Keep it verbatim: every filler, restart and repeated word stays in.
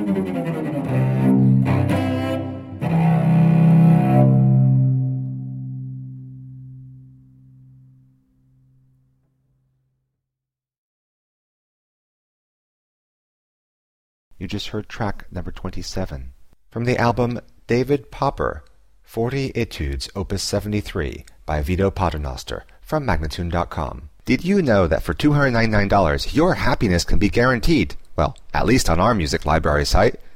You just heard track number twenty-seven from the album David Popper, forty Etudes, Opus seventy-three, by Vito Paternoster, from Magnatune dot com. Did you know that for two hundred ninety-nine dollars your happiness can be guaranteed? Well, at least on our music library site.